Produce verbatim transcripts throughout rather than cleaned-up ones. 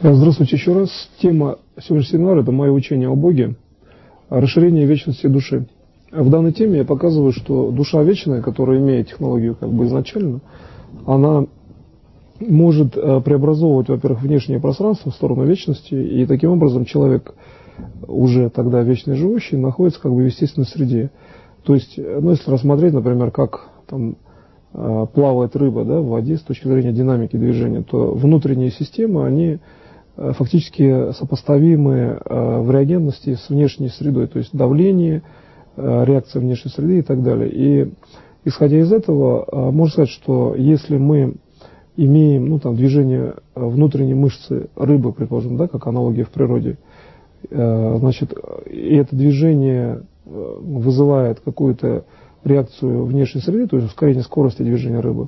Здравствуйте еще раз. Тема сегодняшнего семинара – это мое учение о Боге, расширение вечности души. В данной теме я показываю, что душа вечная, которая имеет технологию как бы изначально, она может преобразовывать, во-первых, внешнее пространство в сторону вечности, и таким образом человек, уже тогда вечно живущий, находится как бы в естественной среде. То есть, ну, если рассмотреть, например, как там плавает рыба, да, в воде с точки зрения динамики движения, то внутренние системы, они фактически сопоставимы в реагентности с внешней средой, то есть давление, реакция внешней среды и так далее. И исходя из этого, можно сказать, что если мы имеем, ну, там, движение внутренней мышцы рыбы, предположим, да, как аналогия в природе, значит, и это движение вызывает какую-то реакцию внешней среды, то есть ускорение скорости движения рыбы.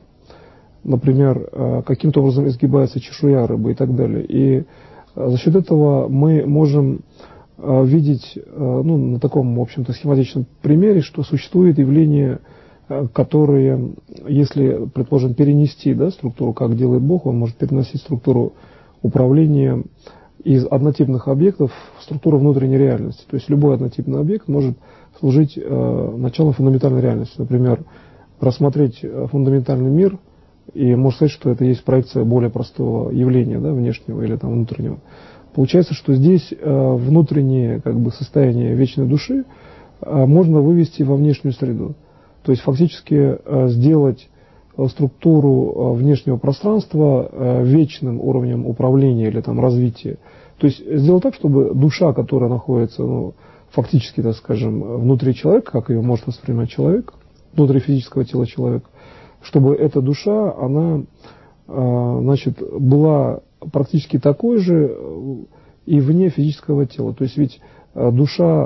Например, каким-то образом изгибается чешуя рыбы и так далее. И за счет этого мы можем видеть, ну, на таком, в общем-то, схематичном примере, что существует явление, которое, если, предположим, перенести, да, структуру, как делает Бог, он может переносить структуру управления из однотипных объектов в структуру внутренней реальности. То есть любой однотипный объект может служить началом фундаментальной реальности. Например, рассмотреть фундаментальный мир, и можно сказать, что это есть проекция более простого явления, да, внешнего или там внутреннего. Получается, что здесь э, внутреннее как бы состояние вечной души э, можно вывести во внешнюю среду. То есть фактически э, сделать э, структуру э, внешнего пространства э, вечным уровнем управления или там развития. То есть сделать так, чтобы душа, которая находится, ну, фактически, так скажем, внутри человека, как ее может воспринимать человек, внутри физического тела человека, чтобы эта душа, она, значит, была практически такой же и вне физического тела. То есть ведь душа,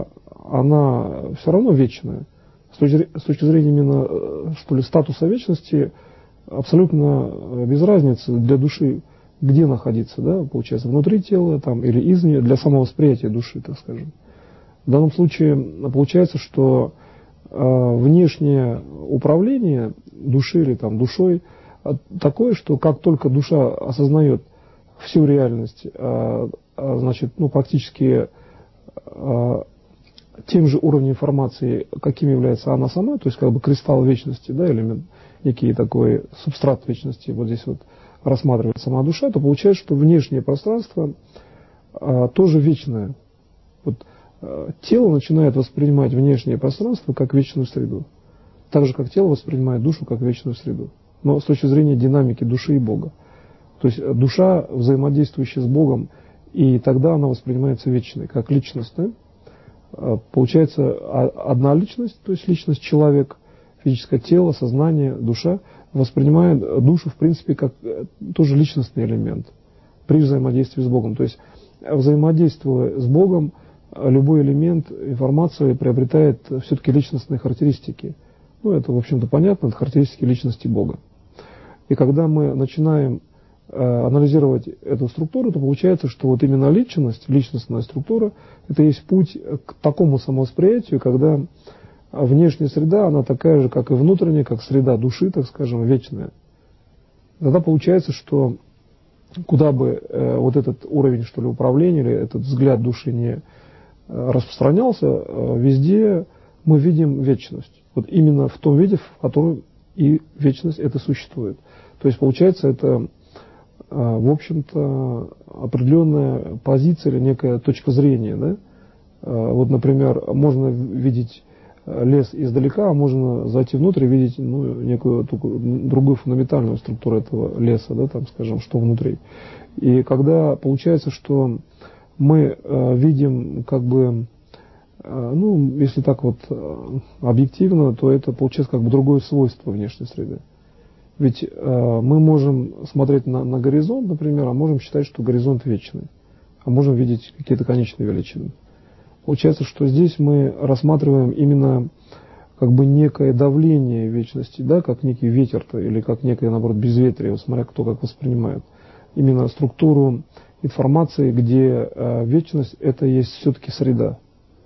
она все равно вечная. С точки, с точки зрения именно, что ли, статуса вечности, абсолютно без разницы для души, где находиться, да, получается, внутри тела там, или извне, для самовосприятия души, так скажем. В данном случае получается, что внешнее управление души или там душой такое, что как только душа осознает всю реальность, значит, ну, практически тем же уровнем информации, каким является она сама, то есть как бы кристалл вечности, да, элемент, некий такой субстрат вечности, вот здесь вот рассматривает сама душа, то получается, что внешнее пространство тоже вечное. Вот, тело начинает воспринимать внешнее пространство как вечную среду, так же, как тело воспринимает душу как вечную среду, но с точки зрения динамики души и Бога. То есть душа, взаимодействующая с Богом, и тогда она воспринимается вечной, как личность. Да? Получается одна личность, то есть личность человек, физическое тело, сознание, душа, воспринимает душу, в принципе, как тоже личностный элемент при взаимодействии с Богом. То есть взаимодействуя с Богом, любой элемент информации приобретает все-таки личностные характеристики. Ну, это, в общем-то, понятно, это характеристики личности Бога. И когда мы начинаем э, анализировать эту структуру, то получается, что вот именно личность, личностная структура, это есть путь к такому самовосприятию, когда внешняя среда, она такая же, как и внутренняя, как среда души, так скажем, вечная. Тогда получается, что куда бы э, вот этот уровень, что ли, управления, или этот взгляд души не распространялся, везде мы видим вечность. Вот именно в том виде, в котором и вечность это существует. То есть получается это, в общем-то, определенная позиция или некая точка зрения. Да? Вот, например, можно видеть лес издалека, а можно зайти внутрь и видеть, ну, некую другую фундаментальную структуру этого леса, да, там, скажем, что внутри. И когда получается, что мы э, видим, как бы, э, ну, если так вот э, объективно, то это получается как бы другое свойство внешней среды. Ведь э, мы можем смотреть на, на горизонт, например, а можем считать, что горизонт вечный, а можем видеть какие-то конечные величины. Получается, что здесь мы рассматриваем именно как бы некое давление вечности, да, как некий ветер-то, или как некое, наоборот, безветрие, смотря кто как воспринимает. Именно структуру информации, где э, вечность это есть все-таки среда.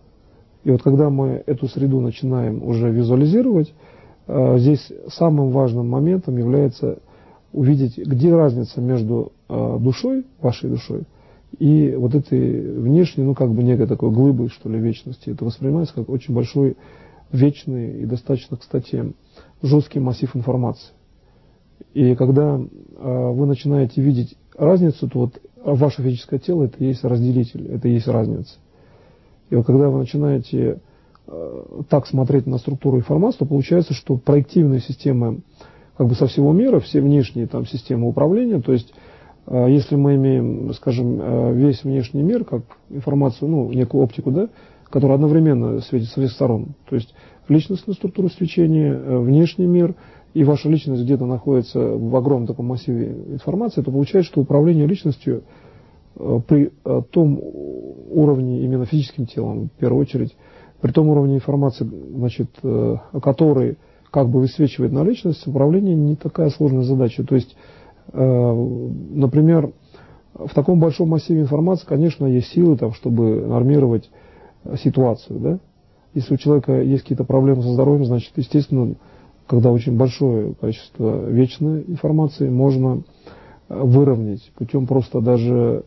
И вот когда мы эту среду начинаем уже визуализировать, э, здесь самым важным моментом является увидеть, где разница между э, душой, вашей душой, И вот этой внешней, ну как бы некой такой глыбой, что ли, вечности, это воспринимается как очень большой, вечный и достаточно, кстати, жесткий массив информации. И когда э, вы начинаете видеть разницу, то вот ваше физическое тело — это и есть разделитель, это и есть разница. И вот когда вы начинаете э, так смотреть на структуру информации, то получается, что проективные системы как бы со всего мира, все внешние там системы управления, то есть э, если мы имеем, скажем, э, весь внешний мир как информацию, ну, некую оптику, да, которая одновременно светит со всех сторон, то есть личностную структуру свечения, э, внешний мир, и ваша личность где-то находится в огромном таком массиве информации, то получается, что управление личностью э, при э, том уровне, именно физическим телом, в первую очередь, при том уровне информации, значит, э, который как бы высвечивает на личность, управление не такая сложная задача. То есть, э, например, в таком большом массиве информации, конечно, есть силы, там, чтобы нормировать ситуацию, да? Если у человека есть какие-то проблемы со здоровьем, значит, естественно, когда очень большое количество вечной информации, можно выровнять путем просто даже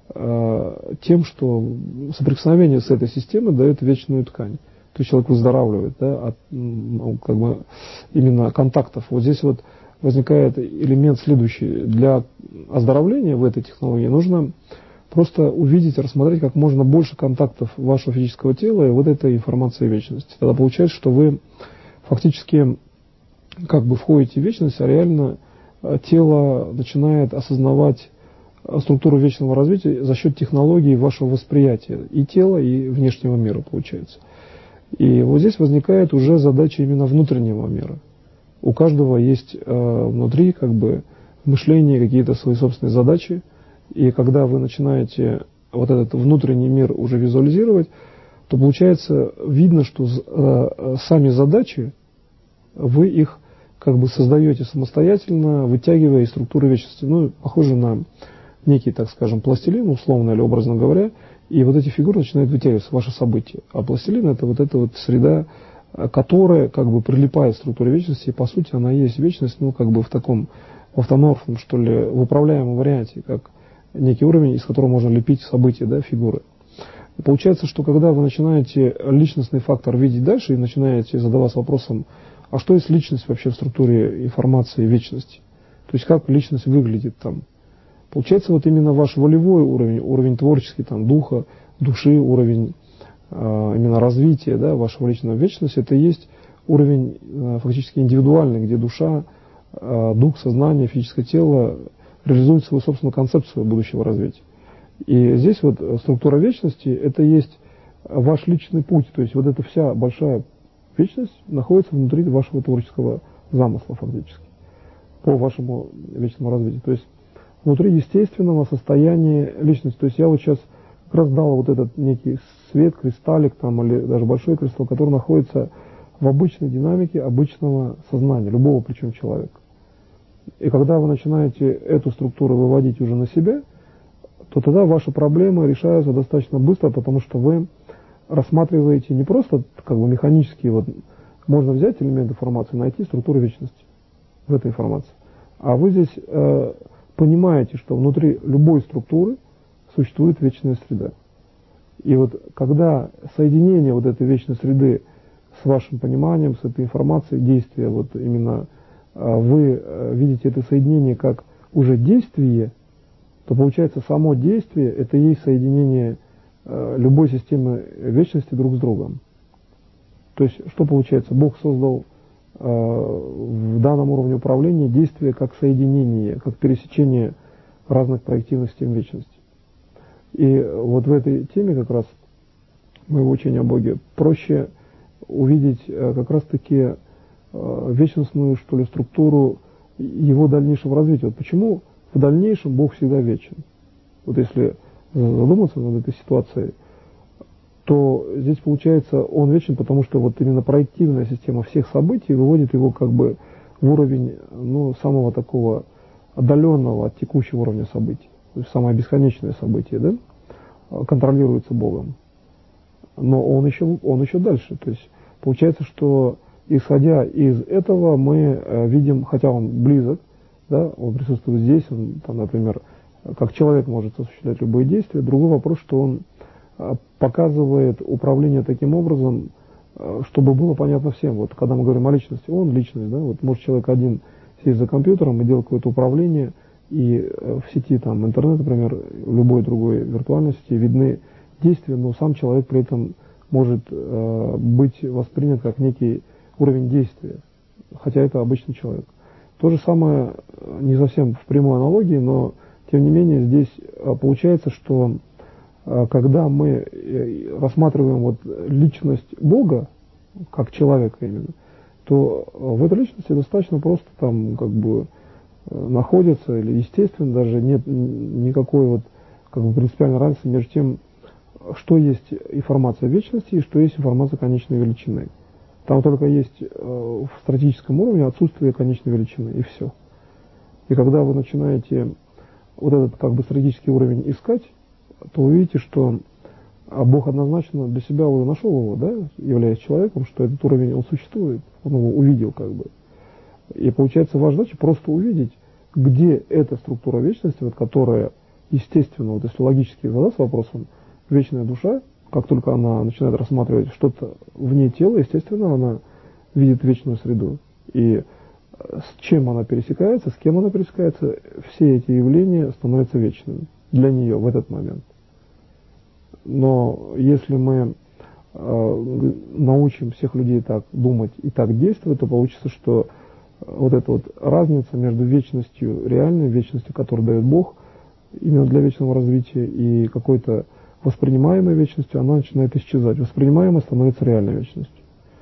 э, тем, что соприкосновение с этой системой дает вечную ткань. То есть человек выздоравливает, да, от, ну, как бы именно контактов. Вот здесь вот возникает элемент следующий. Для оздоровления в этой технологии нужно просто увидеть, рассмотреть как можно больше контактов вашего физического тела и вот этой информации вечности. Тогда получается, что вы фактически как бы входите в вечность, а реально тело начинает осознавать структуру вечного развития за счет технологий вашего восприятия и тела, и внешнего мира, получается. И вот здесь возникает уже задача именно внутреннего мира. У каждого есть э, внутри как бы мышление, какие-то свои собственные задачи, и когда вы начинаете вот этот внутренний мир уже визуализировать, то получается видно, что э, сами задачи, вы их как бы создаете самостоятельно, вытягивая из структуры вечности. Ну, похоже на некий, так скажем, пластилин, условно или образно говоря, и вот эти фигуры начинают вытягиваться, ваши события. А пластилин — это вот эта вот среда, которая как бы прилипает к структуре вечности, и по сути она и есть вечность, ну, как бы в таком автоморфном, что ли, в управляемом варианте, как некий уровень, из которого можно лепить события, да, фигуры. И получается, что когда вы начинаете личностный фактор видеть дальше и начинаете задаваться вопросом, а что есть личность вообще в структуре информации вечности? То есть как личность выглядит там? Получается, вот именно ваш волевой уровень, уровень творческий, там, духа, души, уровень э, именно развития, да, вашего личного вечности, это и есть уровень э, фактически индивидуальный, где душа, э, дух, сознание, физическое тело реализует свою собственную концепцию будущего развития. И здесь вот структура вечности — это и есть ваш личный путь, то есть вот эта вся большая вечность находится внутри вашего творческого замысла фактически, по вашему вечному развитию. То есть внутри естественного состояния личности. То есть я вот сейчас как раз дал вот этот некий свет, кристаллик там, или даже большой кристалл, который находится в обычной динамике обычного сознания, любого причем человека. И когда вы начинаете эту структуру выводить уже на себя, то тогда ваши проблемы решаются достаточно быстро, потому что вы рассматриваете не просто как бы механически, вот можно взять элемент информации, найти структуру вечности в этой информации, а вы здесь э, понимаете, что внутри любой структуры существует вечная среда. И вот когда соединение вот этой вечной среды с вашим пониманием, с этой информацией, действия, вот именно э, вы э, видите это соединение как уже действие, то получается само действие — это и есть соединение э, любой системы вечности друг с другом. То есть что получается? Бог создал э, в данном уровне управления действие как соединение, как пересечение разных проективных систем вечности. И вот в этой теме как раз моего учения о Боге проще увидеть э, как раз-таки э, вечностную, что ли, структуру его дальнейшего развития. Вот почему в дальнейшем Бог всегда вечен? Вот если задуматься над этой ситуацией, то здесь получается он вечен, потому что вот именно проективная система всех событий выводит его как бы в уровень, ну, самого такого отдаленного от текущего уровня событий. То есть самое бесконечное событие, да, контролируется Богом. Но он еще, он еще дальше. То есть получается, что исходя из этого мы видим, хотя он близок, да, он присутствует здесь, он, там, например, как человек может осуществлять любые действия. Другой вопрос, что он показывает управление таким образом, чтобы было понятно всем. Вот когда мы говорим о личности, он личность, да, вот может человек один сесть за компьютером и делать какое-то управление, и в сети, там, интернет, например, в любой другой виртуальной сети видны действия, но сам человек при этом может э, быть воспринят как некий уровень действия, хотя это обычный человек. То же самое, не совсем в прямой аналогии, но тем не менее здесь получается, что э, когда мы рассматриваем вот личность Бога, как человека именно, то в этой личности достаточно просто там как бы находится, или естественно даже нет никакой вот как бы принципиальной разницы между тем, что есть информация вечности и что есть информация конечной величины. Там только есть э, в стратегическом уровне отсутствие конечной величины, и все. И когда вы начинаете вот этот как бы стратегический уровень искать, то вы видите, что Бог однозначно для себя уже нашел его, да, являясь человеком, что этот уровень, он существует, он его увидел как бы. И получается ваша задача просто увидеть, где эта структура вечности, вот, которая, естественно, вот если логически задаться вопросом, вечная душа, как только она начинает рассматривать что-то вне тела, естественно, она видит вечную среду. И с чем она пересекается, с кем она пересекается, все эти явления становятся вечными для нее в этот момент. Но если мы э, научим всех людей так думать и так действовать, то получится, что вот эта вот разница между вечностью реальной, вечностью, которую дает Бог, именно для вечного развития, и какой-то воспринимаемой вечностью, она начинает исчезать. Воспринимаемая становится реальной вечностью.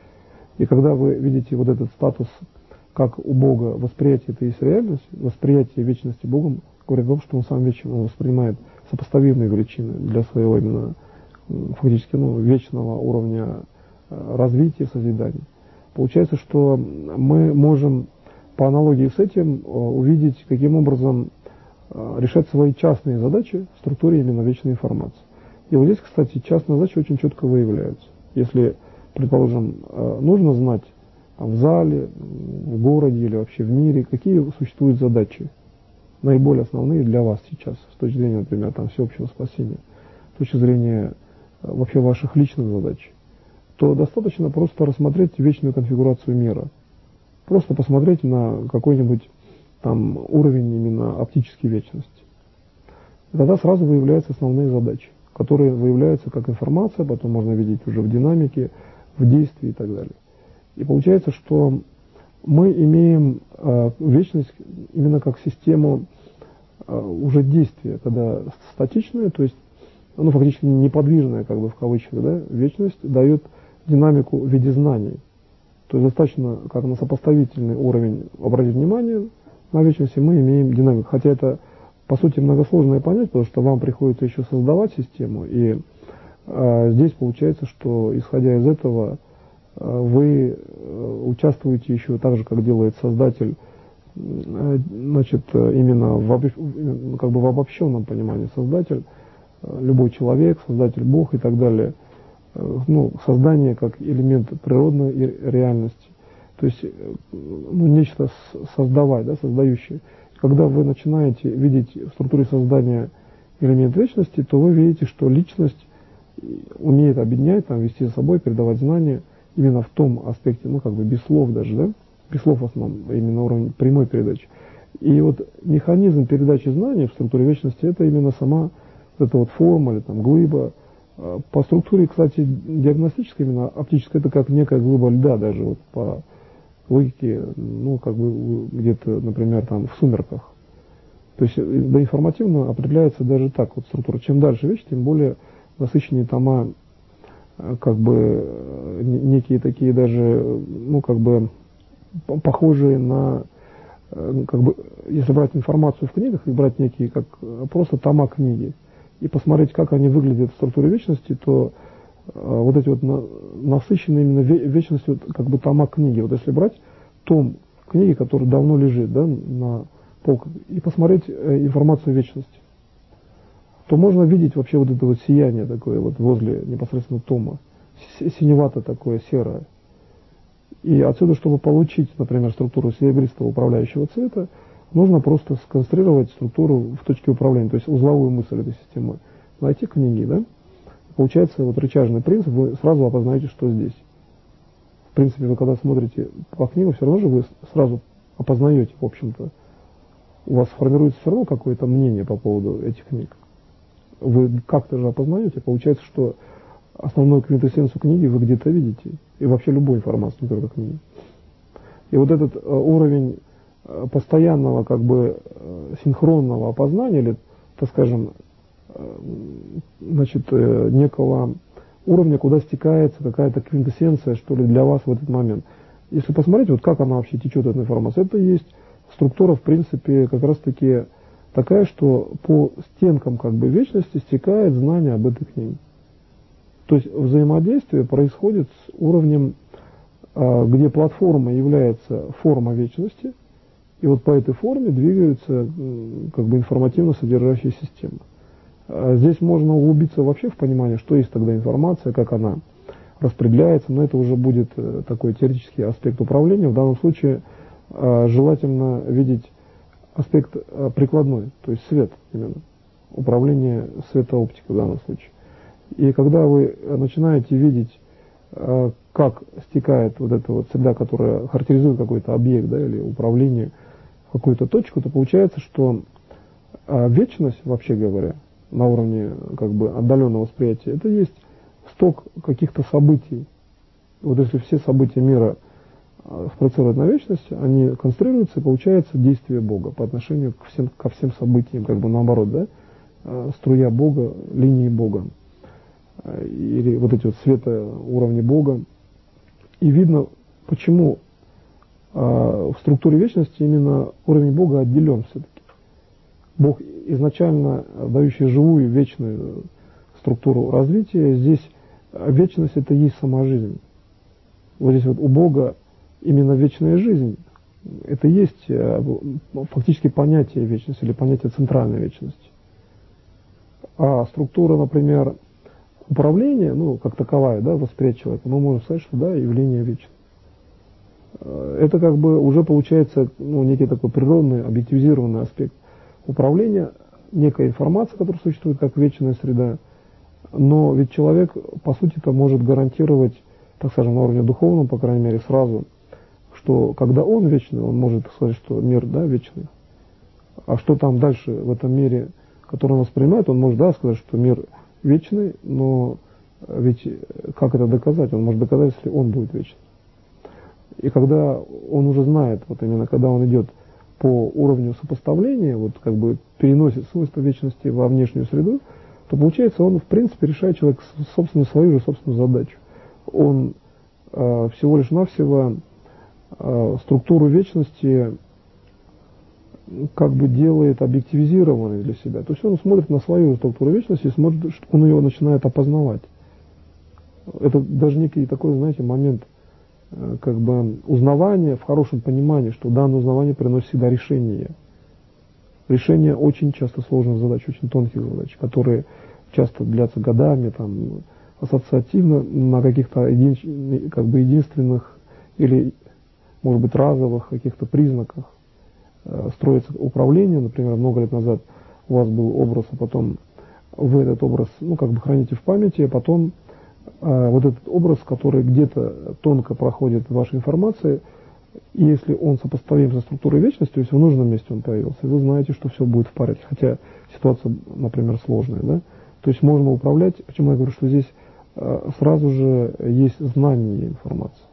И когда вы видите вот этот статус, как у Бога восприятие это есть реальность, восприятие вечности Богом говорит о том, что Он сам вечен, Он воспринимает сопоставимые величины для своего именно фактически ну, вечного уровня развития, созидания. Получается, что мы можем по аналогии с этим увидеть, каким образом решать свои частные задачи в структуре именно вечной информации. И вот здесь, кстати, частные задачи очень четко выявляются. Если, предположим, нужно знать там, в зале, в городе или вообще в мире, какие существуют задачи, наиболее основные для вас сейчас, с точки зрения, например, там, всеобщего спасения, с точки зрения вообще ваших личных задач, то достаточно просто рассмотреть вечную конфигурацию мира. Просто посмотреть на какой-нибудь там уровень именно оптической вечности. И тогда сразу выявляются основные задачи, которые выявляются как информация, потом можно видеть уже в динамике, в действии и так далее. И получается, что мы имеем э, вечность именно как систему э, уже действия, когда статичная, то есть ну, фактически неподвижная, как бы в кавычках, да, вечность дает динамику в виде знаний. То есть достаточно как на сопоставительный уровень обратить внимание на вечности, мы имеем динамику. Хотя это, по сути, многосложное понять, потому что вам приходится еще создавать систему, и э, здесь получается, что, исходя из этого, э, вы э, участвуете еще так же, как делает создатель, э, значит, именно в, об, как бы в обобщенном понимании создатель, э, любой человек, создатель Бог и так далее, э, ну, создание как элемент природной реальности. То есть ну, нечто создавать, да, создающее. Когда вы начинаете видеть в структуре создания элемент вечности, то вы видите, что личность умеет объединять, там, вести за собой, передавать знания именно в том аспекте, ну как бы без слов даже, да, без слов в основном, именно на уровне прямой передачи. И вот механизм передачи знаний в структуре вечности это именно сама вот эта вот форма или там глыба. По структуре, кстати, диагностической, именно оптической, это как некая глыба льда даже вот по логики, ну, как бы где-то, например, там в сумерках. То есть да, информативно определяется даже так вот структура. Чем дальше вещь, тем более насыщеннее тома, как бы некие такие даже, ну, как бы похожие на, как бы, если брать информацию в книгах и брать некие, как просто тома книги, и посмотреть, как они выглядят в структуре вечности, то вот эти вот на, насыщенные именно вечностью как бы тома книги. Вот если брать том книги, который давно лежит, да, на полках, и посмотреть э, информацию вечности, то можно видеть вообще вот это вот сияние такое вот возле непосредственно тома, синевато такое, серое. И отсюда, чтобы получить, например, структуру серебристого управляющего цвета, Нужно просто сконцентрировать структуру в точке управления, то есть узловую мысль этой системы. Найти книги, да? Получается вот рычажный принцип, вы сразу опознаете, что здесь. В принципе, вы когда смотрите по книгам, все равно же вы сразу опознаете, в общем-то. У вас формируется все равно какое-то мнение по поводу этих книг. Вы как-то же опознаете, получается, что основную квинтэссенцию книги вы где-то видите. И вообще любой информации, не только книги. И вот этот э, уровень э, постоянного, как бы, э, синхронного опознания, или, так скажем, э, значит, э, некого уровня, куда стекается какая-то квинтэссенция, что ли, для вас в этот момент. Если посмотреть, вот как она вообще течет, эта информация, это есть структура, в принципе, как раз-таки такая, что по стенкам, как бы, вечности стекает знание об этой книге. То есть взаимодействие происходит с уровнем, где платформа является форма вечности, и вот по этой форме двигаются, как бы, информативно содержащие системы. Здесь можно углубиться вообще в понимание, что есть тогда информация, как она распределяется, но это уже будет такой теоретический аспект управления. В данном случае желательно видеть аспект прикладной, то есть свет именно, управление светооптикой в данном случае. И когда вы начинаете видеть, как стекает вот эта вот среда, которая характеризует какой-то объект, да, или управление в какую-то точку, то получается, что вечность, вообще говоря, на уровне, как бы, отдаленного восприятия, это есть сток каких-то событий. Вот если все события мира спроецировать на вечность, они конструируются, и получается действие Бога по отношению к всем, ко всем событиям, как бы наоборот, да, струя Бога, линии Бога, или вот эти вот света уровни Бога. И видно, почему в структуре вечности именно уровень Бога отделен все-таки. Бог, изначально дающий живую, вечную структуру развития, здесь вечность — это есть сама жизнь. Вот здесь вот у Бога именно вечная жизнь — это есть фактически понятие вечности или понятие центральной вечности. А структура, например, управления, ну, как таковая, да, восприятие человека, мы можем сказать, что да, явление вечное. Это как бы уже получается, ну, некий такой природный, объективизированный аспект управления, некая информация, которая существует как вечная среда, но ведь человек, по сути-то, может гарантировать, так скажем, на уровне духовном, по крайней мере, сразу, что когда он вечный, он может сказать, что мир, да, вечный. А что там дальше в этом мире, который он воспринимает, он может, да, сказать, что мир вечный, но ведь как это доказать? Он может доказать, если он будет вечным. И когда он уже знает, вот именно когда он идет по уровню сопоставления, вот как бы переносит свойства вечности во внешнюю среду, то получается, он в принципе решает человек собственно свою же собственную задачу. Он э, всего лишь навсего э, структуру вечности как бы делает объективизированной для себя. То есть он смотрит на свою структуру вечности и смотрит, что он ее начинает опознавать. Это даже некий такой, знаете, момент э, как бы узнавания в хорошем понимании, что данное узнавание приносит всегда решение. Решение очень часто сложных задач, очень тонких задач, которые часто длятся годами, там, ассоциативно на каких-то един, как бы единственных или, может быть, разовых каких-то признаках э, строится управление. Например, много лет назад у вас был образ, а потом вы этот образ, ну, как бы храните в памяти, а потом э, вот этот образ, который где-то тонко проходит в вашей информации, и если он сопоставим со структурой вечности, то есть в нужном месте он появился, вы знаете, что все будет в порядке, хотя ситуация, например, сложная, да? То есть можно управлять, почему я говорю, что здесь э, сразу же есть знание информации.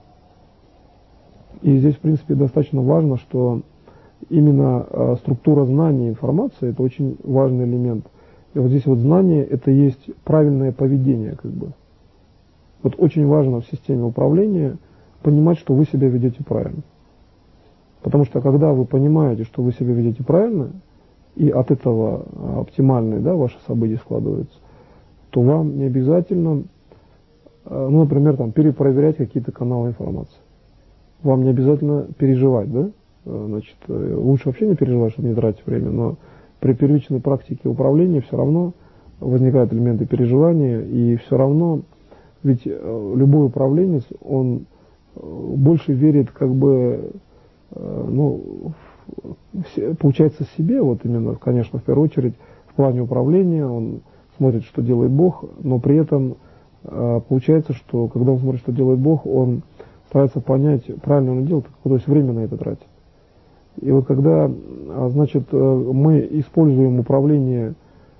И здесь, в принципе, достаточно важно, что именно э, структура знания информации — это очень важный элемент. И вот здесь вот знание — это есть правильное поведение, как бы. Вот очень важно в системе управления понимать, что вы себя ведете правильно. Потому что когда вы понимаете, что вы себя ведете правильно, и от этого оптимальные, да, ваши события складываются, то вам не обязательно, ну, например, там, перепроверять какие-то каналы информации. Вам не обязательно переживать, да? Значит, лучше вообще не переживать, чтобы не тратить время, но при первичной практике управления все равно возникают элементы переживания, и все равно, ведь любой управленец, он больше верит, как бы, ну, получается себе, вот именно, конечно, в первую очередь, в плане управления, он смотрит, что делает Бог, но при этом э, получается, что когда он смотрит, что делает Бог, он старается понять, правильно он делает, то есть время на это тратит. И вот когда, значит, мы используем управление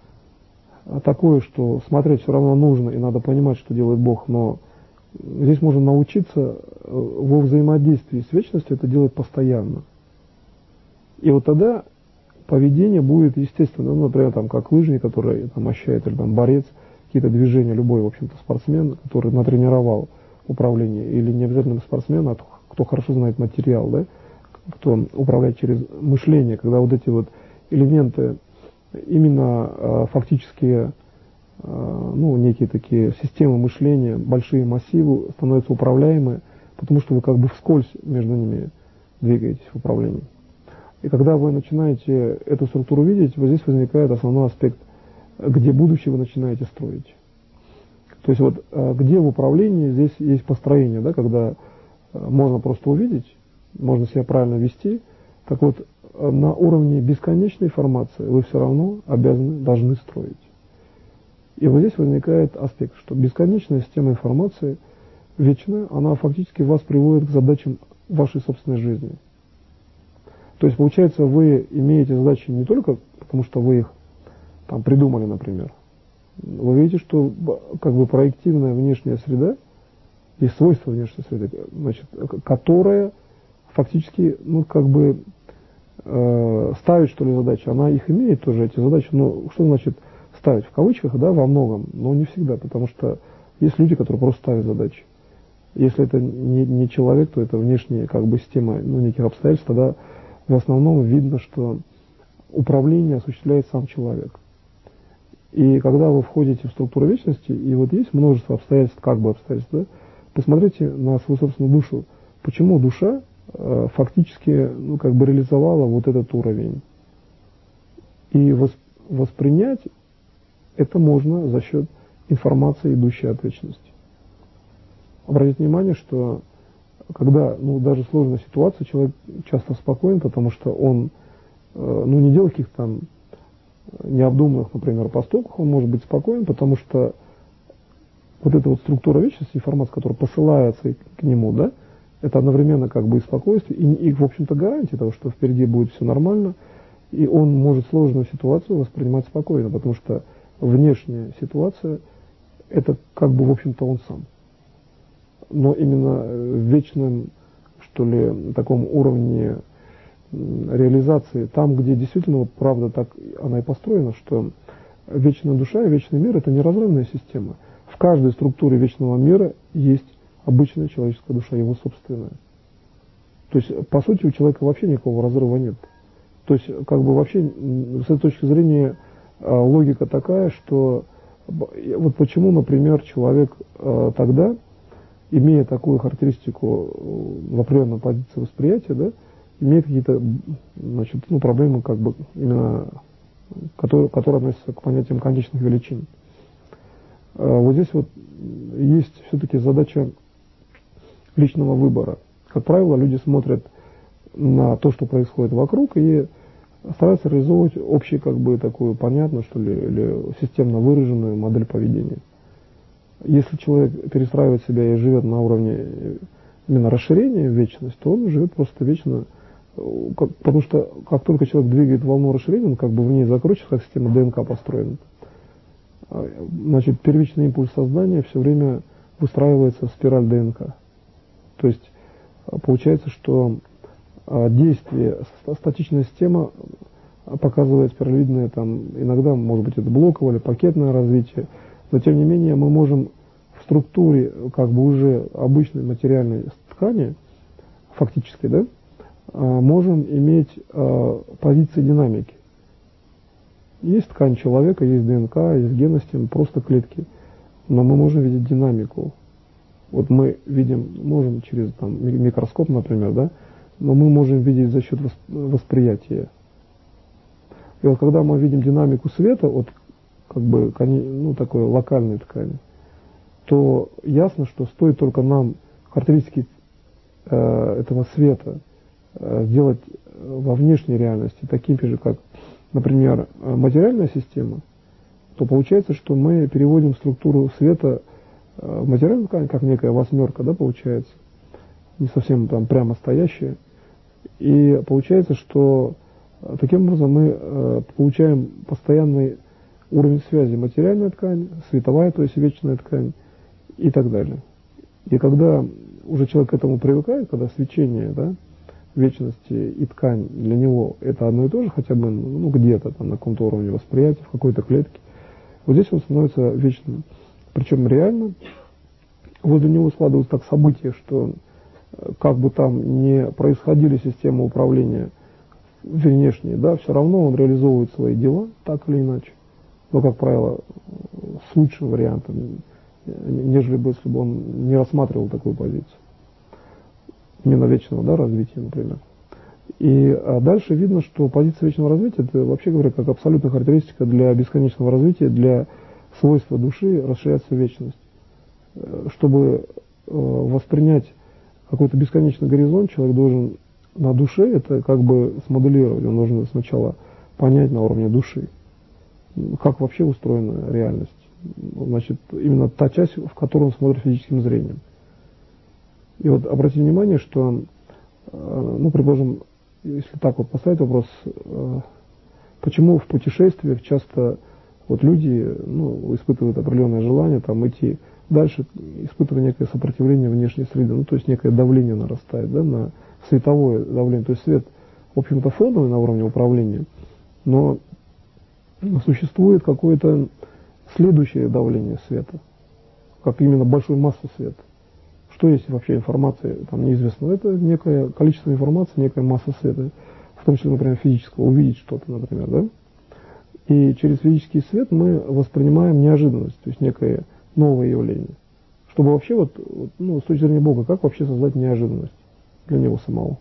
такое, что смотреть все равно нужно, и надо понимать, что делает Бог, но здесь можно научиться во взаимодействии с вечностью это делать постоянно. И вот тогда поведение будет естественно, ну, например, там, как лыжник, который там ощущает, или там борец, какие-то движения, любой, в общем-то, спортсмен, который натренировал управление, или не обязательно спортсмен, а кто хорошо знает материал, да, кто управляет через мышление, когда вот эти вот элементы, именно э, фактические, э, ну, некие такие системы мышления, большие массивы становятся управляемы, потому что вы как бы вскользь между ними двигаетесь в управлении. И когда вы начинаете эту структуру видеть, вот здесь возникает основной аспект, где будущее вы начинаете строить. То есть вот э, где в управлении здесь есть построение, да, когда э, можно просто увидеть, можно себя правильно вести. Так вот, на уровне бесконечной информации вы все равно обязаны, должны строить. И вот здесь возникает аспект, что бесконечная система информации, вечная, она фактически вас приводит к задачам вашей собственной жизни. То есть, получается, вы имеете задачи не только потому, что вы их там придумали, например. Вы видите, что как бы проективная внешняя среда, есть свойства внешней среды, значит, которая фактически, ну, как бы э, ставит, что ли, задачи. Она их имеет тоже, эти задачи, но что значит ставить? В кавычках, да, во многом, но не всегда, потому что есть люди, которые просто ставят задачи. Если это не, не человек, то это внешняя, как бы, система, ну, неких обстоятельств, тогда в основном видно, что управление осуществляет сам человек. И когда вы входите в структуру вечности, и вот есть множество обстоятельств, как бы обстоятельств, да, посмотрите на свою собственную душу. Почему душа э, фактически, ну, как бы реализовала вот этот уровень? И восп, воспринять это можно за счет информации, идущей от вечности. Обратите внимание, что когда, ну, даже сложная ситуация, человек часто спокоен, потому что он, э, ну, не делает каких-то там необдуманных, например, поступков, он может быть спокоен, потому что вот эта вот структура вечности, информация, которая посылается к нему, да, это одновременно как бы и спокойствие, и, и в общем-то, гарантия того, что впереди будет все нормально, и он может сложную ситуацию воспринимать спокойно, потому что внешняя ситуация, это как бы, в общем-то, он сам. Но именно в вечном, что ли, таком уровне реализации, там, где действительно, вот, правда, так она и построена, что вечная душа и вечный мир – это неразрывная система. В каждой структуре вечного мира есть обычная человеческая душа, его собственная. То есть, по сути, у человека вообще никакого разрыва нет. То есть, как бы вообще, с этой точки зрения, логика такая, что вот почему, например, человек тогда, имея такую характеристику в определенной позиции восприятия, да, имеет какие-то, значит, ну, проблемы, как бы, именно, которые, которые относятся к понятиям конечных величин. Вот здесь вот есть все-таки задача личного выбора. Как правило, люди смотрят на то, что происходит вокруг, и стараются реализовывать общую, как бы, такую понятную, что ли, или системно выраженную модель поведения. Если человек перестраивает себя и живет на уровне именно расширения в вечность, то он живет просто вечно, как, потому что как только человек двигает волну расширения, он как бы в ней закручивается, как система ДНК построена. Значит, первичный импульс сознания все время выстраивается в спираль ДНК. То есть получается, что действие, статичная система показывает спиралевидное, там, иногда, может быть, это блоковое или пакетное развитие, но тем не менее мы можем в структуре, как бы, уже обычной материальной ткани, фактически, да, можем иметь позиции динамики. Есть ткань человека, есть ДНК, есть геностим, просто клетки, но мы можем видеть динамику. Вот мы видим, можем через там, микроскоп, например, да, но мы можем видеть за счет восприятия. И вот когда мы видим динамику света, вот, как бы, ну, такой локальной ткани, то ясно, что стоит только нам характеристики э, этого света э, сделать во внешней реальности такими же, как, например, материальная система, то получается, что мы переводим структуру света в материальную ткань, как некая восьмерка, да, получается, не совсем там прямо стоящая. И получается, что таким образом мы получаем постоянный уровень связи материальная ткань, световая, то есть вечная ткань и так далее. И когда уже человек к этому привыкает, когда свечение, да, вечности и ткань для него это одно и то же, хотя бы ну, где-то там на каком-то уровне восприятия, в какой-то клетке, вот здесь он становится вечным. Причем реально возле него складываются так события, что как бы там не происходили системы управления внешние, да, все равно он реализовывает свои дела так или иначе. Но, как правило, с лучшим вариантом, нежели бы, если бы он не рассматривал такую позицию. Именно вечного, да, развития, например. И а дальше видно, что позиция вечного развития, это, вообще говоря, как абсолютная характеристика для бесконечного развития, для свойства души расширяться в вечность. Чтобы э, воспринять какой-то бесконечный горизонт, человек должен на душе это как бы смоделировать. Он должен сначала понять на уровне души, как вообще устроена реальность. Значит, именно та часть, в которую он смотрит физическим зрением. И вот обратите внимание, что, ну, предположим, если так вот поставить вопрос, почему в путешествиях часто вот люди, ну, испытывают определенное желание там идти дальше, испытывая некое сопротивление внешней среды, ну, то есть некое давление нарастает, да, на световое давление. То есть свет, в общем-то, фоновый на уровне управления, но существует какое-то следующее давление света, как именно большой массы света. Что есть вообще информация, там неизвестно. Это некое количество информации, некая масса света, в том числе, например, физического, увидеть что-то, например, да? И через физический свет мы воспринимаем неожиданность, то есть некое новое явление. Чтобы вообще, вот, ну, с точки зрения Бога, как вообще создать неожиданность для Него самого?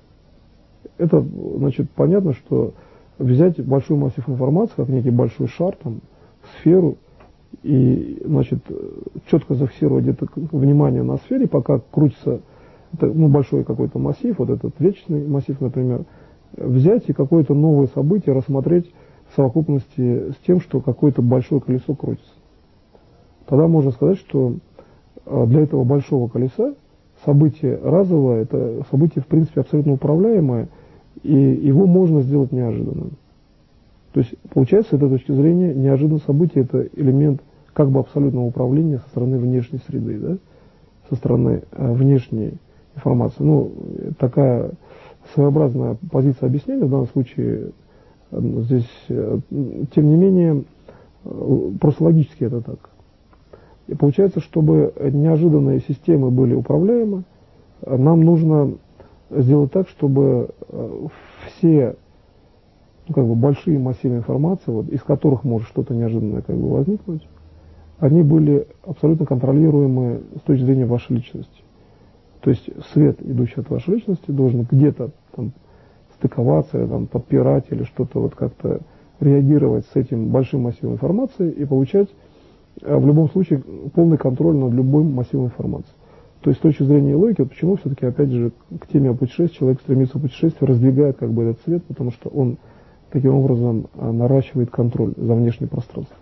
Это, значит, понятно, что взять большой массив информации, как некий большой шар, там, сферу, и, значит, четко зафиксировать это внимание на сфере, пока крутится это, ну, большой какой-то массив, вот этот вечный массив, например, взять и какое-то новое событие рассмотреть в совокупности с тем, что какое-то большое колесо крутится. Тогда можно сказать, что для этого большого колеса событие разовое, это событие, в принципе, абсолютно управляемое, и его можно сделать неожиданным. То есть, получается, с этой точки зрения, неожиданное событие – это элемент как бы абсолютного управления со стороны внешней среды, да? Со стороны э, внешней информации. Ну, такая своеобразная позиция объяснения в данном случае э, здесь, э, тем не менее, э, просто логически это так. И получается, чтобы неожиданные системы были управляемы, э, нам нужно сделать так, чтобы э, все ну, как бы большие массивы информации, вот, из которых может что-то неожиданное как бы возникнуть, они были абсолютно контролируемы с точки зрения вашей личности. То есть свет, идущий от вашей личности, должен где-то там стыковаться, там, подпирать или что-то вот как-то реагировать с этим большим массивом информации и получать в любом случае полный контроль над любым массивом информации. То есть с точки зрения логики, вот почему все-таки опять же к теме о путешествии человек стремится в путешествие, раздвигает как бы этот свет, потому что он таким образом наращивает контроль за внешним пространством.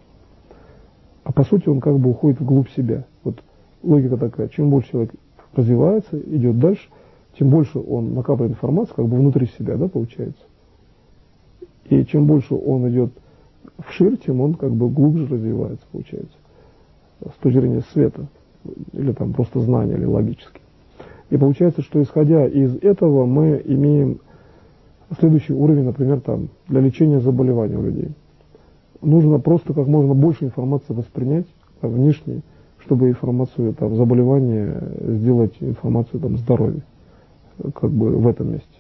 А по сути он как бы уходит вглубь себя. Вот логика такая, чем больше человек развивается, идет дальше, тем больше он накапливает информацию как бы внутри себя, да, получается. И чем больше он идет вширь, тем он как бы глубже развивается, получается. С точки зрения света, или там просто знания, или логически. И получается, что исходя из этого мы имеем следующий уровень, например, там, для лечения заболеваний у людей. Нужно просто как можно больше информации воспринять, там, внешней, чтобы информацию там, заболевания сделать информацию там, здоровья, как бы в этом месте.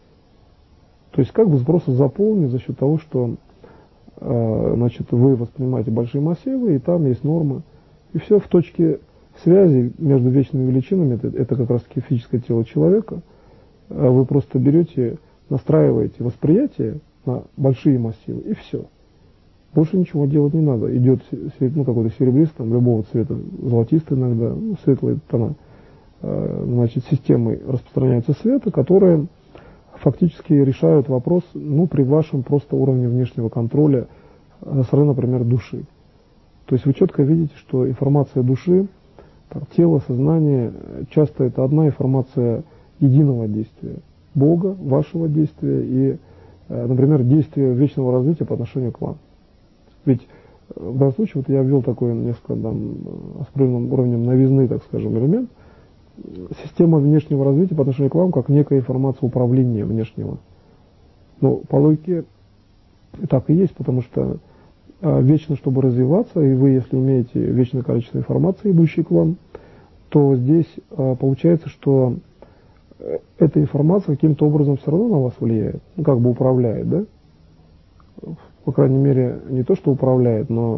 То есть как бы просто заполнить за счет того, что э, значит, вы воспринимаете большие массивы, и там есть нормы. И все в точке связи между вечными величинами, это, это как раз таки физическое тело человека, вы просто берете, настраиваете восприятие на большие массивы, и все. Больше ничего делать не надо. Идет ну, какой-то серебристый, там, любого цвета, золотистый иногда, ну, светлые тона. Значит, системой распространяется свет, которая фактически решают вопрос, ну, при вашем просто уровне внешнего контроля со стороны, например, души. То есть вы четко видите, что информация души, там, тело, сознание, часто это одна информация единого действия. Бога, вашего действия и, например, действия вечного развития по отношению к вам. Ведь в данном случае, вот я ввел такой несколько там, с определенным уровнем новизны, так скажем, элемент, система внешнего развития по отношению к вам, как некая информация управления внешнего. Но по логике так и есть, потому что а, вечно, чтобы развиваться, и вы, если имеете вечное количество информации, идущей к вам, то здесь а, получается, что эта информация каким-то образом все равно на вас влияет, ну, как бы управляет, да? По крайней мере, не то, что управляет, но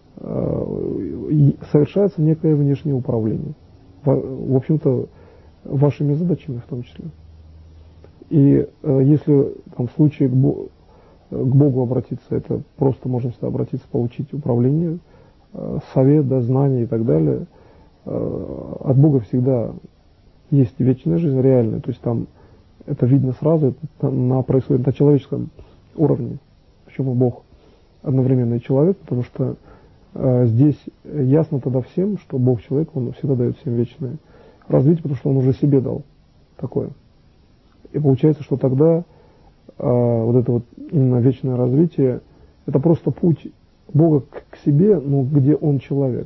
э, совершается некое внешнее управление. В, в общем-то, вашими задачами в том числе. И э, если там, в случае к, Бо, к Богу обратиться, это просто можно всегда обратиться, получить управление, э, совет, да, знания и так далее. Э, от Бога всегда есть вечная жизнь реальная, то есть там это видно сразу, это там, на, происходит на человеческом уровне. Почему Бог одновременно и человек? Потому что э, здесь ясно тогда всем, что Бог человек, Он всегда дает всем вечное развитие, потому что Он уже себе дал такое. И получается, что тогда э, вот это вот именно вечное развитие, это просто путь Бога к, к себе, ну, где Он человек.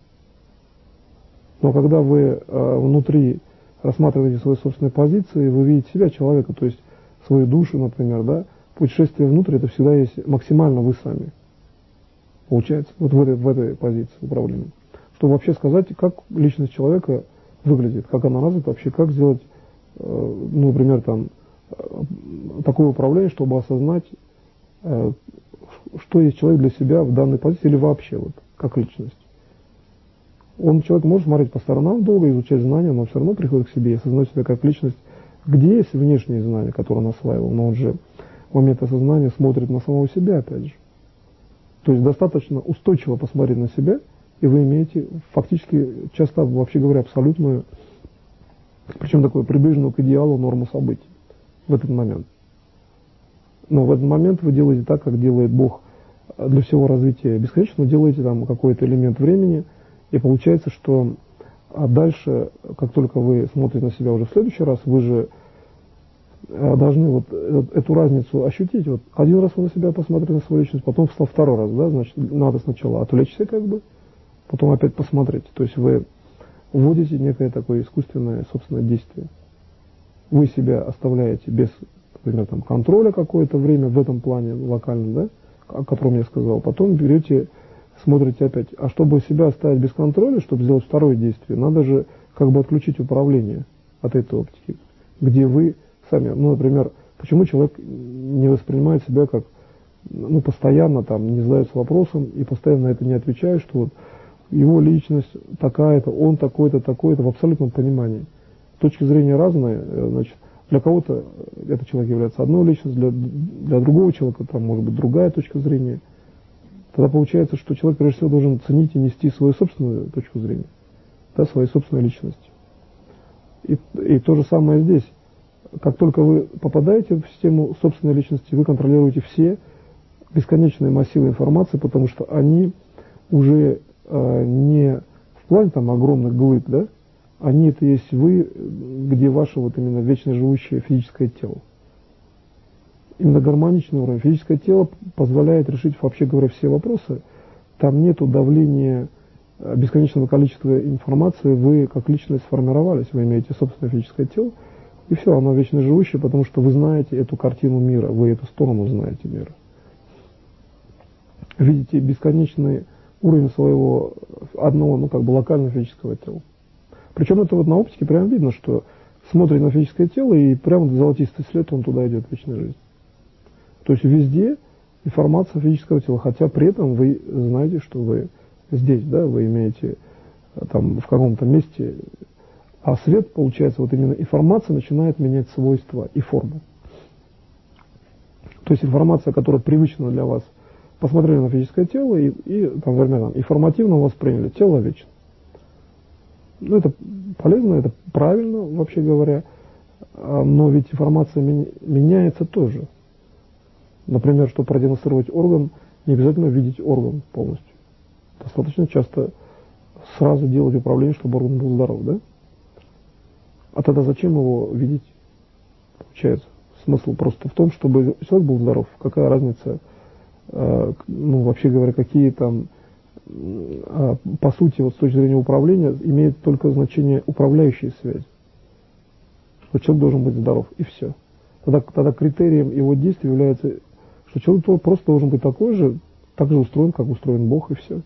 Но когда вы э, внутри рассматриваете свои собственные позиции, вы видите себя человека, то есть свою душу, например, да, путешествие внутрь, это всегда есть максимально вы сами. Получается, вот в этой, в этой позиции управления. Чтобы вообще сказать, как личность человека выглядит, как она развита, вообще как сделать, э, ну, например, там, э, такое управление, чтобы осознать, э, что есть человек для себя в данной позиции или вообще, вот, как личность. Он, человек может смотреть по сторонам долго, изучать знания, но все равно приходит к себе и осознает себя как личность, где есть внешние знания, которые он осваивал, но он же в момент осознания смотрит на самого себя, опять же. То есть достаточно устойчиво посмотреть на себя, и вы имеете фактически, часто, вообще говоря, абсолютную, причем такую приближенную к идеалу норму событий в этот момент. Но в этот момент вы делаете так, как делает Бог для всего развития бесконечно, делаете там какой-то элемент времени, и получается, что а дальше, как только вы смотрите на себя уже в следующий раз, вы же должны вот эту разницу ощутить. Вот один раз вы на себя посмотрели, на свою личность, потом второй раз, да, значит, надо сначала отвлечься как бы, потом опять посмотреть. То есть вы вводите некое такое искусственное собственное действие. Вы себя оставляете без, например, там, контроля какое-то время в этом плане локально, да, о котором я сказал, потом берете, смотрите опять. А чтобы себя оставить без контроля, чтобы сделать второе действие, надо же как бы отключить управление от этой оптики, где вы сами, ну, например, почему человек не воспринимает себя как, ну, постоянно там не задается вопросом и постоянно на это не отвечает, что вот его личность такая-то, он такой-то, такой-то, в абсолютном понимании. Точки зрения разные, значит, для кого-то этот человек является одной личностью, для, для другого человека там может быть другая точка зрения. Тогда получается, что человек прежде всего должен ценить и нести свою собственную точку зрения, да, свою собственную личность. И, и то же самое здесь. Как только вы попадаете в систему собственной личности, вы контролируете все бесконечные массивы информации, потому что они уже э, не в плане там огромных глыб, да, они это есть вы, где ваше вот именно вечно живущее физическое тело. Именно гармоничный уровень. Физическое тело позволяет решить, вообще говоря, все вопросы. Там нету давления бесконечного количества информации, вы как личность сформировались, вы имеете собственное физическое тело, и все, оно вечно живущее, потому что вы знаете эту картину мира, вы эту сторону знаете мира. Видите бесконечный уровень своего одного, ну, как бы локального физического тела. Причем это вот на оптике прям видно, что смотрит на физическое тело, и прямо золотистый след, он туда идет, вечная жизнь. То есть везде информация физического тела, хотя при этом вы знаете, что вы здесь, да, вы имеете там в каком-то месте, а свет, получается, вот именно информация начинает менять свойства и форму. То есть информация, которая привычна для вас, посмотрели на физическое тело и, и там, например, там, информативно восприняли, тело вечно. Ну, это полезно, это правильно, вообще говоря. но ведь информация меняется тоже. Например, чтобы продемонстрировать орган, не обязательно видеть орган полностью. Достаточно часто сразу делать управление, чтобы орган был здоров, да? А тогда зачем его видеть? Получается, смысл просто в том, чтобы человек был здоров. Какая разница, э, ну, вообще говоря, какие там, э, по сути, вот с точки зрения управления, имеет только значение управляющие связи. Что человек должен быть здоров, и все. Тогда, тогда критерием его действий является, что человек просто должен быть такой же, так же устроен, как устроен Бог, и все.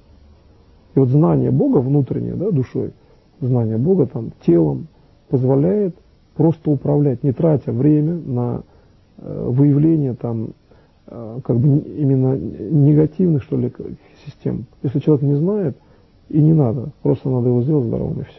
И вот знание Бога внутреннее, да, душой, знание Бога там, телом, позволяет просто управлять, не тратя время на э, выявление там, э, как бы именно негативных, что ли, систем. Если человек не знает, и не надо, просто надо его сделать здоровым, и все.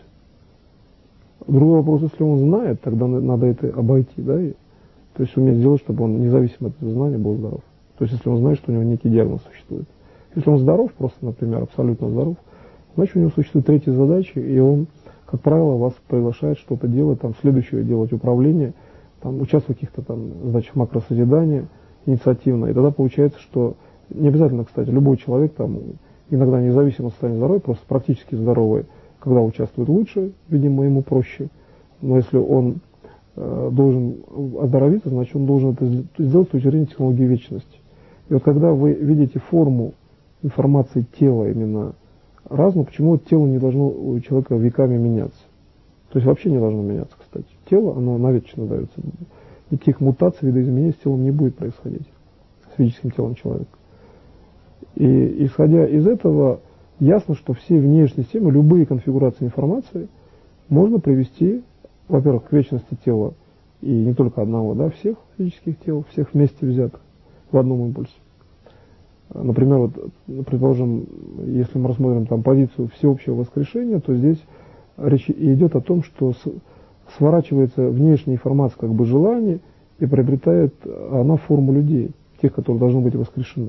Другой вопрос, если он знает, тогда надо это обойти, да, и, то есть уметь сделать, чтобы он независимо от этого знания был здоров. То есть если он знает, что у него некий диагноз существует. Если он здоров, просто, например, абсолютно здоров, значит у него существует третья задача, и он, как правило, вас приглашает что-то делать, там, следующее делать управление, там, участвовать в каких-то там задачах макросозидания, инициативно. И тогда получается, что не обязательно, кстати, любой человек, там, иногда независимо от состояния здоровья, просто практически здоровый, когда участвует лучше, видимо, ему проще. Но если он э, должен оздоровиться, значит, он должен это сделать с точки зрения технологии вечности. И вот когда вы видите форму информации тела именно разную, почему тело не должно у человека веками меняться? То есть вообще не должно меняться, кстати. Тело, оно навечно дается. Никаких мутаций, видоизменений с телом не будет происходить, с физическим телом человека. И исходя из этого, ясно, что все внешние системы, любые конфигурации информации можно привести, во-первых, к вечности тела, и не только одного, да, всех физических тел, всех вместе взятых в одном импульсе. Например, вот, предположим, если мы рассмотрим там позицию всеобщего воскрешения, то здесь речь идет о том, что сворачивается внешняя информация, как бы желание, и приобретает она форму людей, тех, которые должны быть воскрешены.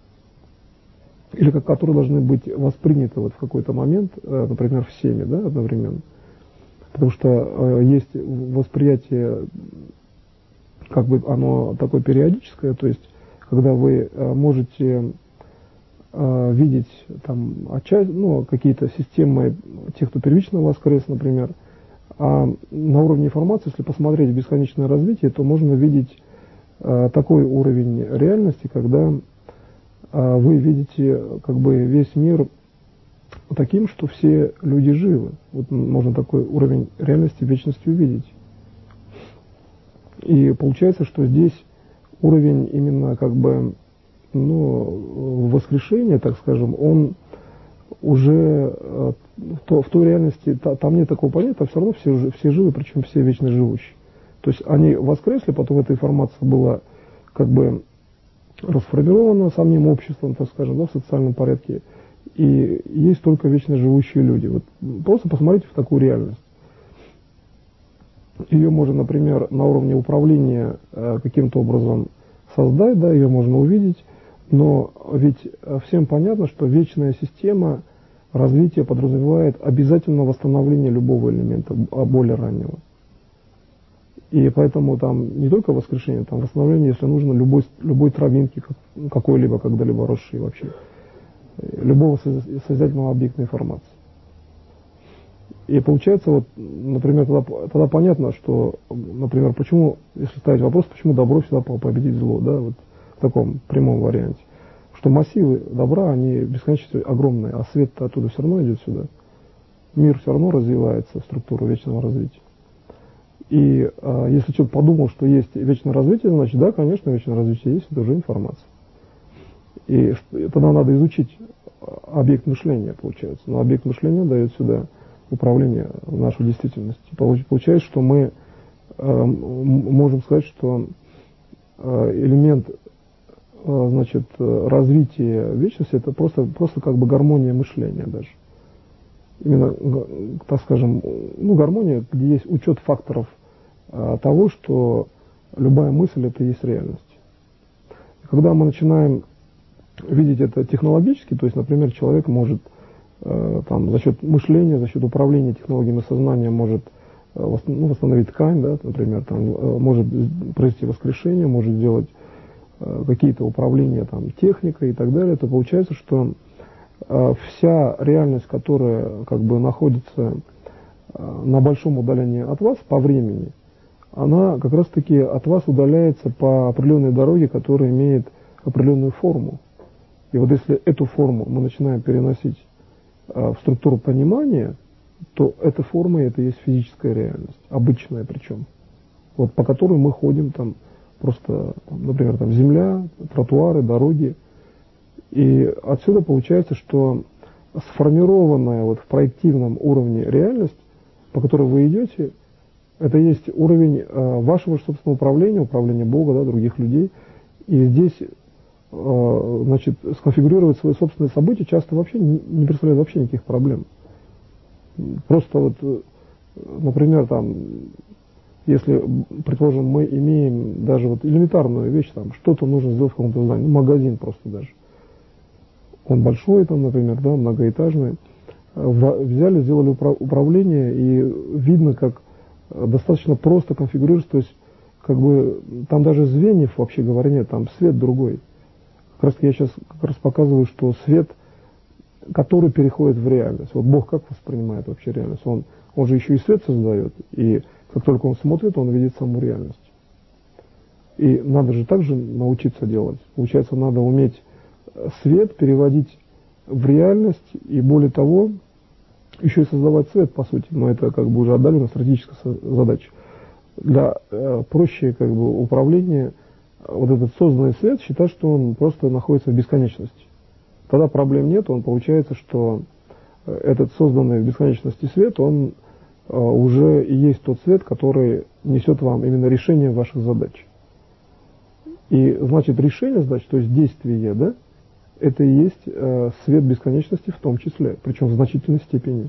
Или как, которые должны быть восприняты вот в какой-то момент, например, всеми, да, одновременно. Потому что э, есть восприятие, как бы оно такое периодическое, то есть когда вы э, можете э, видеть там отчасти, ну, какие-то системы тех, кто первично воскрес, например, а на уровне информации, если посмотреть бесконечное развитие, то можно видеть э, такой уровень реальности, когда э, вы видите как бы весь мир таким, что все люди живы. Вот можно такой уровень реальности вечности увидеть. И получается, что здесь уровень именно как бы, ну, воскрешения, так скажем, он уже в, то, в той реальности, та, там нет такого понятия, там все равно все, все живы, причем все вечно живущие. То есть они воскресли, потом эта информация была как бы расформирована самим обществом, так скажем, да, в социальном порядке. И есть только вечно живущие люди. Вот просто посмотрите в такую реальность. Ее можно, например, на уровне управления э, каким-то образом создать, да, ее можно увидеть, но ведь всем понятно, что вечная система развития подразумевает обязательно восстановление любого элемента, более раннего. И поэтому там не только воскрешение, там восстановление, если нужно, любой, любой травинки, какой-либо, когда-либо росшей вообще. Любого созидательного объекта информации. И получается, вот, например, тогда, тогда понятно, что, например, почему, если ставить вопрос, почему добро всегда победит зло, да, вот в таком прямом варианте, что массивы добра, они бесконечно огромные, а свет оттуда все равно идет сюда. Мир все равно развивается в структуру вечного развития. И а, если человек подумал, что есть вечное развитие, значит, да, конечно, вечное развитие есть, это уже информация. И тогда надо изучить объект мышления, получается. Но объект мышления дает сюда управление в нашу действительность. Получается, что мы э, можем сказать, что э, элемент э, значит, развития вечности — это просто, просто как бы гармония мышления даже. Именно, так скажем, ну, гармония, где есть учет факторов э, того, что любая мысль — это и есть реальность. И когда мы начинаем видеть это технологически, то есть, например, человек может э, там, за счет мышления, за счет управления технологиями сознания может ну, восстановить ткань, да, например, там, может произвести воскрешение, может сделать какие-то управления там, техникой и так далее, то получается, что вся реальность, которая как бы находится на большом удалении от вас по времени, она как раз-таки от вас удаляется по определенной дороге, которая имеет определенную форму. И вот если эту форму мы начинаем переносить в структуру понимания, то эта форма, это и есть физическая реальность, обычная причем, вот по которой мы ходим там, просто, там, например, там земля, тротуары, дороги. И отсюда получается, что сформированная вот в проективном уровне реальность, по которой вы идете, это есть уровень э, вашего собственного управления, управления Бога, да, других людей. И здесь э, значит, сконфигурировать свои собственные события часто вообще не, не представляет вообще никаких проблем. Просто вот, например, там, если, предположим, мы имеем даже вот элементарную вещь, там, что-то нужно сделать в каком-то здании, ну, магазин просто даже. Он большой, там, например, да, многоэтажный. Взяли, сделали управление, и видно, как достаточно просто конфигурируется, то есть, как бы, там даже звеньев, вообще говоря, нет, там свет другой. Как раз я сейчас как раз показываю, что свет, который переходит в реальность. Вот Бог как воспринимает вообще реальность? Он, он же еще и свет создает, и как только он смотрит, он видит саму реальность. И надо же также научиться делать. Получается, надо уметь свет переводить в реальность, и более того, еще и создавать свет, по сути, но это как бы уже отдаленно стратегическая задача. Для э, проще как бы управления вот этот созданный свет считать, что он просто находится в бесконечности. Тогда проблем нет, он получается, что этот созданный в бесконечности свет, он э, уже и есть тот свет, который несет вам именно решение ваших задач. И значит решение задач, то есть действие, да, это и есть э, свет бесконечности в том числе, причем в значительной степени.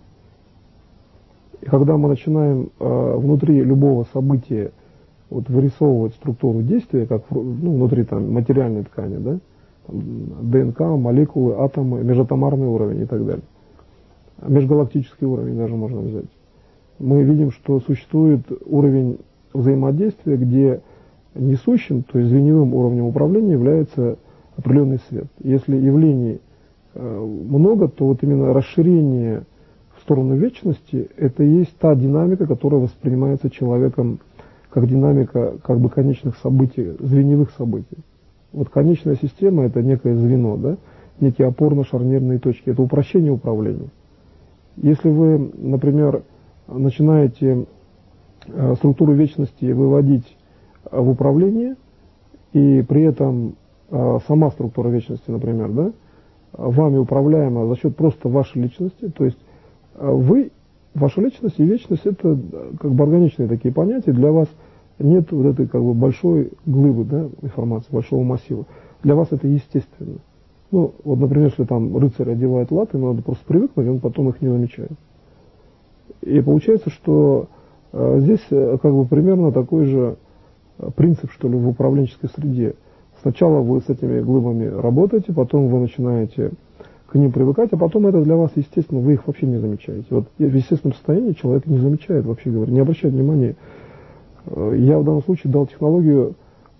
И когда мы начинаем э, внутри любого события вот, вырисовывать структуру действия, как ну, внутри там, материальной ткани, да, там, ДНК, молекулы, атомы, межатомарный уровень и так далее, межгалактический уровень даже можно взять, мы видим, что существует уровень взаимодействия, где несущим, то есть звеньевым уровнем управления является определенный свет. Если явлений э, много, то вот именно расширение в сторону вечности – это и есть та динамика, которая воспринимается человеком как динамика как бы конечных событий, звеньевых событий. Вот конечная система – это некое звено, да, некие опорно-шарнирные точки, это упрощение управления. Если вы, например, начинаете э, структуру вечности выводить э, в управление, и при этом сама структура вечности, например, да, вами управляема за счет просто вашей личности, то есть вы, ваша личность и вечность – это как бы органичные такие понятия, для вас нет вот этой как бы большой глыбы, да, информации, большого массива. Для вас это естественно. Ну, вот, например, если там рыцарь одевает латы, ему надо просто привыкнуть, и он потом их не замечает. И получается, что э, здесь э, как бы примерно такой же принцип, что ли, в управленческой среде. Сначала вы с этими глыбами работаете, потом вы начинаете к ним привыкать, а потом это для вас естественно, вы их вообще не замечаете. Вот в естественном состоянии человек не замечает, вообще говоря, не обращает внимания. Я в данном случае дал технологию,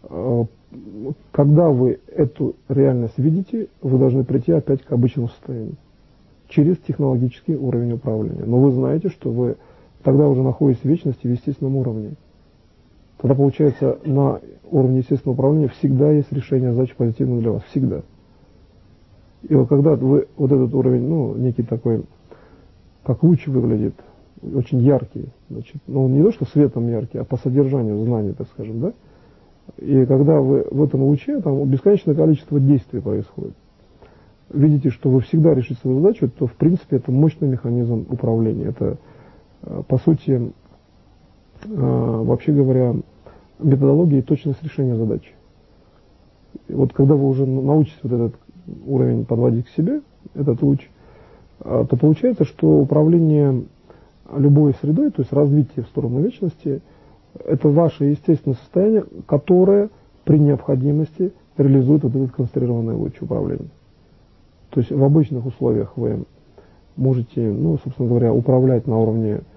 когда вы эту реальность видите, вы должны прийти опять к обычному состоянию, через технологический уровень управления. Но вы знаете, что вы тогда уже находитесь в вечности в естественном уровне. Тогда, получается, на уровне естественного управления всегда есть решение задач позитивных для вас. Всегда. И вот когда вы вот этот уровень, ну, некий такой, как луч выглядит, очень яркий, значит, ну, он не то, что светом яркий, а по содержанию знаний, так скажем, да? И когда вы в этом луче, там бесконечное количество действий происходит. Видите, что вы всегда решите свою задачу, то, в принципе, это мощный механизм управления. Это, по сути, вообще говоря, методология и точность решения задач. И вот когда вы уже научитесь вот этот уровень подводить к себе, этот луч, то получается, что управление любой средой, то есть развитие в сторону вечности, это ваше естественное состояние, которое при необходимости реализует вот этот концентрированный луч управления. То есть в обычных условиях вы можете, ну, собственно говоря, управлять на уровне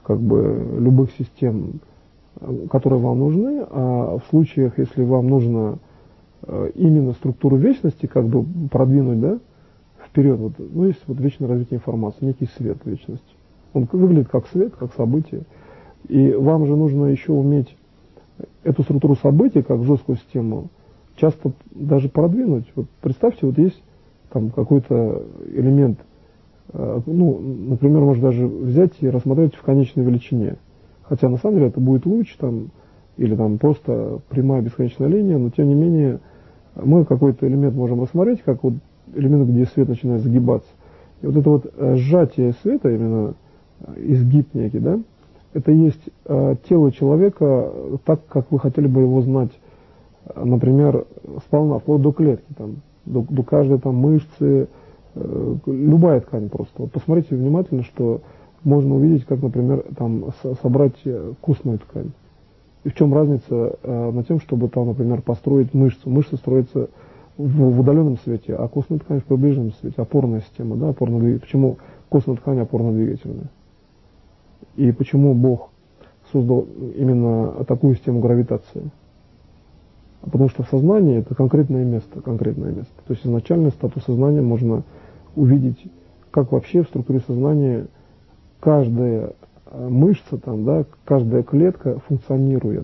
как бы любых систем, которые вам нужны, а в случаях, если вам нужно именно структуру вечности как бы продвинуть, да, вперед, вот, ну, есть вот вечное развитие информации, некий свет вечности. Он выглядит как свет, как событие. И вам же нужно еще уметь эту структуру событий, как жесткую систему, часто даже продвинуть. Вот представьте, вот есть там какой-то элемент, ну, например, можно даже взять и рассмотреть в конечной величине. Хотя на самом деле это будет луч там, или там просто прямая бесконечная линия, но тем не менее мы какой-то элемент можем рассмотреть, как вот элемент, где свет начинает загибаться. И вот это вот сжатие света, именно изгиб некий, да, это есть э, тело человека так, как вы хотели бы его знать, например, сполна, вплоть до клетки, там, до, до каждой там мышцы, э, любая ткань просто. Вот посмотрите внимательно, что можно увидеть, как, например, там со- собрать костную ткань. И в чем разница э, над тем, чтобы там, например, построить мышцу. Мышца строится в, в удаленном свете, а костная ткань в приближенном свете. Опорная система, да, опорно-двигательная. Почему костная ткань опорно-двигательная? И почему Бог создал именно такую систему гравитации? Потому что в сознании это конкретное место, конкретное место. То есть изначально статус сознания можно увидеть, как вообще в структуре сознания каждая мышца, там, да, каждая клетка функционирует.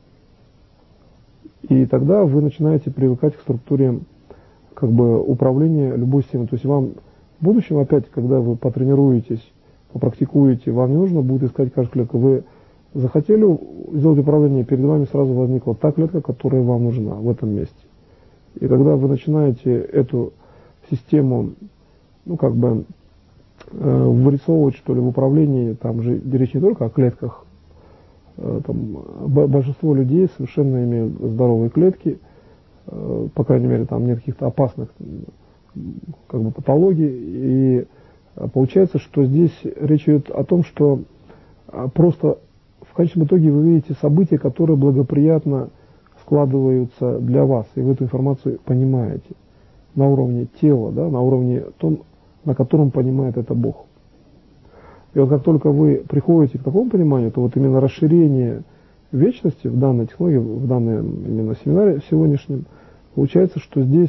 И тогда вы начинаете привыкать к структуре как бы управления любой системой. То есть вам в будущем опять, когда вы потренируетесь, попрактикуете, вам не нужно будет искать каждую клетку. Вы захотели сделать управление, перед вами сразу возникла та клетка, которая вам нужна в этом месте. И когда вы начинаете эту систему, ну, как бы, э, вырисовывать, что ли, в управлении, там же речь не только о клетках, э, там, большинство людей совершенно имеют здоровые клетки, э, по крайней мере, там нет каких-то опасных, как бы, патологий, и получается, что здесь речь идет о том, что просто в конечном итоге вы видите события, которые благоприятно складываются для вас, и вы эту информацию понимаете на уровне тела, да, на уровне том, на котором понимает это Бог. И вот как только вы приходите к такому пониманию, то вот именно расширение вечности в данной технологии, в данном именно семинаре сегодняшнем, получается, что здесь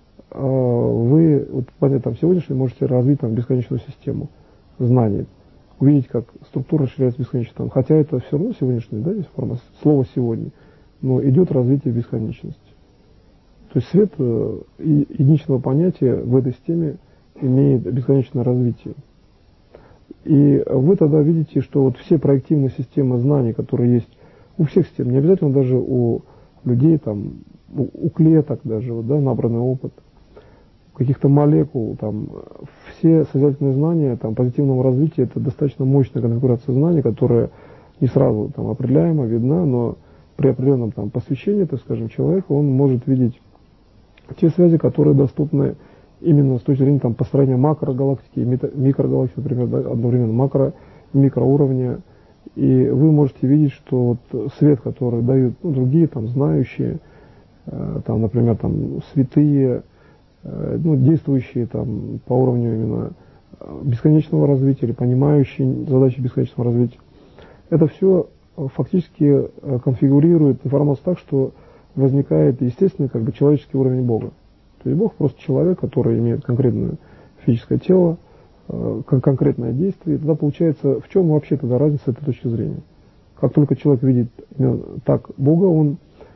вы, вот, понятно, там, сегодняшний можете развить там бесконечную систему знаний, увидеть, как структура расширяется бесконечно. Там, хотя это все равно сегодняшний, да, есть форма слова сегодня, но идет развитие бесконечности. То есть свет э, единичного понятия в этой системе имеет бесконечное развитие. И вы тогда видите, что вот все проективные системы знаний, которые есть у всех систем, не обязательно даже у людей, там, у, у клеток даже, вот, да, набранный опыт, каких-то молекул, там, все созидательные знания там, позитивного развития, это достаточно мощная конфигурация знаний, которая не сразу там, определяема, видна, но при определенном там, посвящении, так скажем, человека, он может видеть те связи, которые доступны именно с точки зрения там, построения макрогалактики и микрогалактики, например, да, одновременно макро- и микроуровня, и вы можете видеть, что вот свет, который дают ну, другие там, знающие, э, там, например, там, святые, ну, действующие там, по уровню именно бесконечного развития или понимающие задачи бесконечного развития. Это все фактически конфигурирует информацию так, что возникает естественный как бы, человеческий уровень Бога. То есть Бог просто человек, который имеет конкретное физическое тело, как конкретное действие. И тогда получается, в чем вообще тогда разница с этой точки зрения? Как только человек видит так Бога, он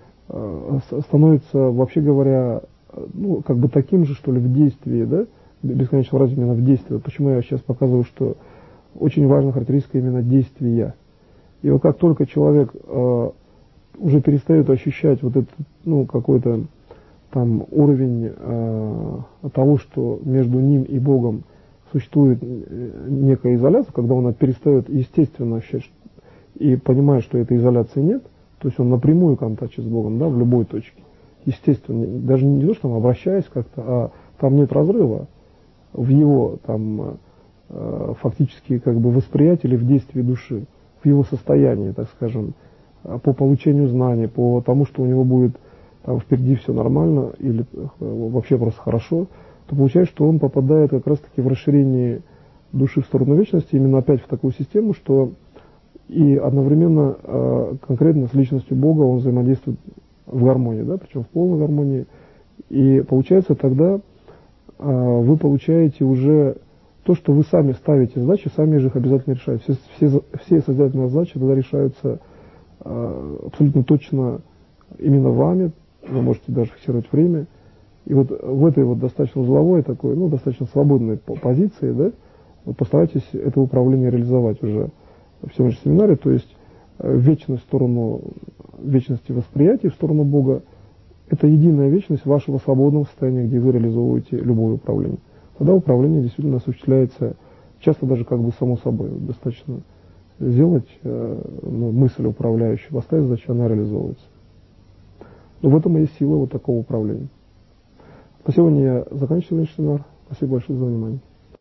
становится, вообще говоря, ну, как бы таким же, что ли, в действии, да, бесконечного развития именно в действии. Вот почему я сейчас показываю, что очень важная характеристика именно действия. И вот как только человек э, уже перестает ощущать вот этот, ну, какой-то там уровень э, того, что между ним и Богом существует некая изоляция, когда он перестает естественно ощущать и понимает, что этой изоляции нет, то есть он напрямую контактит с Богом, да, в любой точке. Естественно, даже не то, что там обращаясь как-то, а там нет разрыва в его там э, фактически как бы восприятии или в действии души, в его состоянии, так скажем, по получению знаний, по тому, что у него будет там впереди все нормально или э, вообще просто хорошо, то получается, что он попадает как раз-таки в расширение души в сторону вечности, именно опять в такую систему, что и одновременно э, конкретно с личностью Бога он взаимодействует в гармонии, да, причем в полной гармонии. И получается тогда э, вы получаете уже то, что вы сами ставите задачи, сами же их обязательно решаете. Все, все, все созидательные задачи тогда решаются э, абсолютно точно именно вами, вы можете даже фиксировать время. И вот в этой вот достаточно узловой такой, ну, достаточно свободной позиции, да, вот постарайтесь это управление реализовать уже в всем же семинаре, то есть вечность в сторону, вечности восприятия в сторону Бога, это единая вечность вашего свободного состояния, где вы реализовываете любое управление. Тогда управление действительно осуществляется часто даже как бы само собой. Достаточно сделать ну, мысль управляющую, поставить задачу, она реализовывается. Но в этом и есть сила вот такого управления. На сегодня я заканчиваю наш семинар. Спасибо большое за внимание.